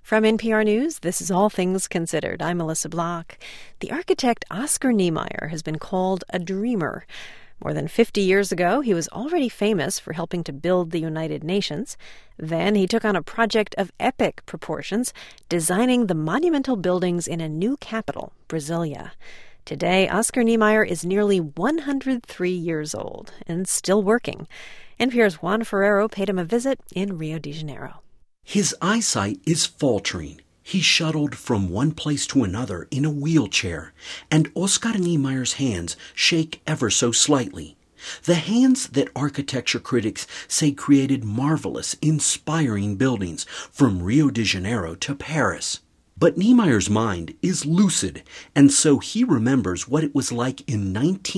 From NPR News, this is All Things Considered. I'm Melissa Block. The architect Oscar Niemeyer has been called a dreamer. More than 50 years ago, he was already famous for helping to build the United Nations. Then he took on a project of epic proportions, designing the monumental buildings in a new capital, Brasilia. Today, Oscar Niemeyer is nearly 103 years old and still working. NPR's Juan Ferrero paid him a visit in Rio de Janeiro. His eyesight is faltering. He shuttled from one place to another in a wheelchair, and Oscar Niemeyer's hands shake ever so slightly. The hands that architecture critics say created marvelous, inspiring buildings from Rio de Janeiro to Paris. But Niemeyer's mind is lucid, and so he remembers what it was like in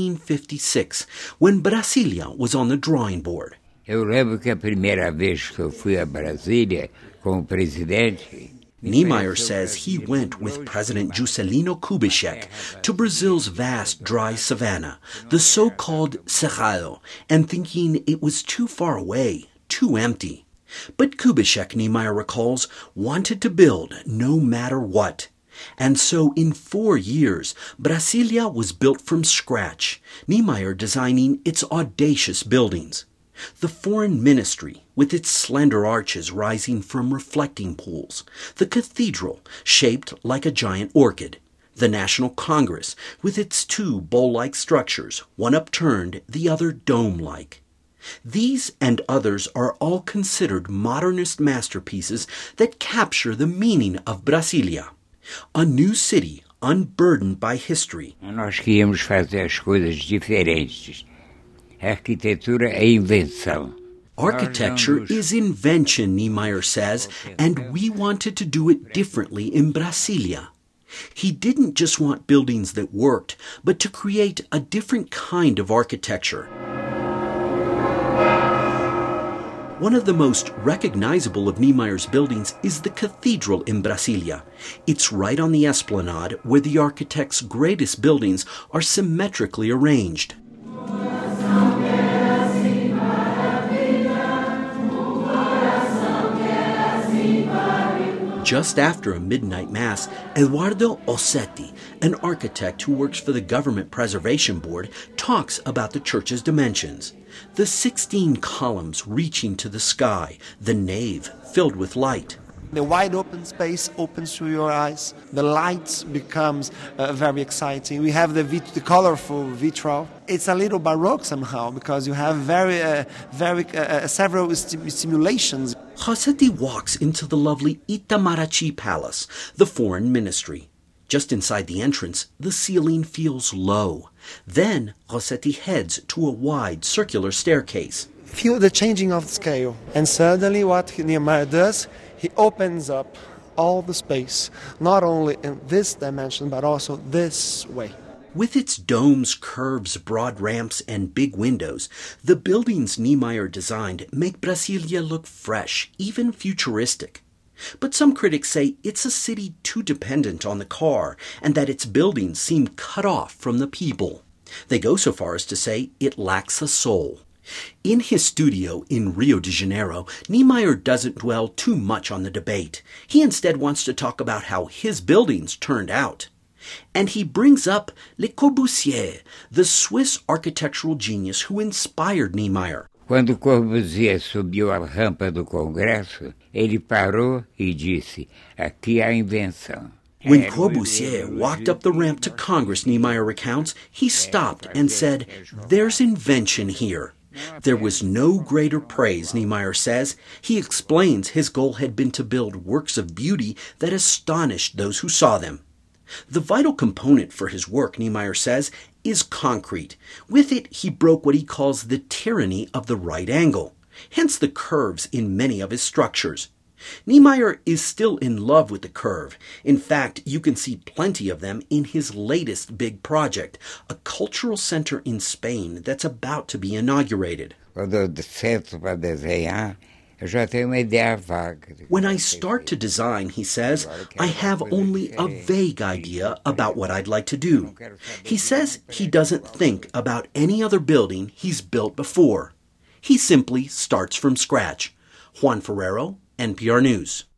1956 when Brasilia was on the drawing board. Eu lembro que a primeira vez que eu fui a Brasília com o presidente. Niemeyer says he went with President Juscelino Kubitschek to Brazil's vast dry savanna, the so-called Cerrado, and thinking it was too far away, too empty. But Kubitschek, Niemeyer recalls, wanted to build no matter what. And so in 4 years, Brasilia was built from scratch, Niemeyer designing its audacious buildings. The foreign ministry, with its slender arches rising from reflecting pools, the cathedral, shaped like a giant orchid, the National Congress, with its two bowl-like structures, one upturned, the other dome-like. These and others are all considered modernist masterpieces that capture the meaning of Brasilia, a new city unburdened by history. Nós queríamos fazer as coisas diferentes. Arquitetura é invenção. Architecture is invention, Niemeyer says, and we wanted to do it differently in Brasilia. He didn't just want buildings that worked, but to create a different kind of architecture. One of the most recognizable of Niemeyer's buildings is the cathedral in Brasilia. It's right on the esplanade where the architect's greatest buildings are symmetrically arranged. Just after a midnight mass, Eduardo Ossetti, an architect who works for the Government Preservation Board, talks about the church's dimensions. The 16 columns reaching to the sky, the nave filled with light. The wide open space opens to your eyes. The lights becomes very exciting. We have the colorful vitral. It's a little baroque somehow because you have several stimulations. Ossetti walks into the lovely Itamaraty Palace, the foreign ministry. Just inside the entrance, the ceiling feels low. Then Ossetti heads to a wide circular staircase. Feel the changing of the scale. And suddenly what Niemeyer does, he opens up all the space, not only in this dimension, but also this way. With its domes, curves, broad ramps, and big windows, the buildings Niemeyer designed make Brasilia look fresh, even futuristic. But some critics say it's a city too dependent on the car, and that its buildings seem cut off from the people. They go so far as to say it lacks a soul. In his studio in Rio de Janeiro, Niemeyer doesn't dwell too much on the debate. He instead wants to talk about how his buildings turned out. And he brings up Le Corbusier, the Swiss architectural genius who inspired Niemeyer. Quando Corbusier subiu a rampa do Congresso, ele parou e disse: aqui há invenção. When Corbusier walked up the ramp to Congress, Niemeyer recounts, he stopped and said, "There's invention here." There was no greater praise, Niemeyer says. He explains his goal had been to build works of beauty that astonished those who saw them. The vital component for his work, Niemeyer says, is concrete. With it, he broke what he calls the tyranny of the right angle, hence the curves in many of his structures. Niemeyer is still in love with the curve. In fact, you can see plenty of them in his latest big project, a cultural center in Spain that's about to be inaugurated. When I start to design, he says, I have only a vague idea about what I'd like to do. He says he doesn't think about any other building he's built before. He simply starts from scratch. Juan Ferrero, NPR News.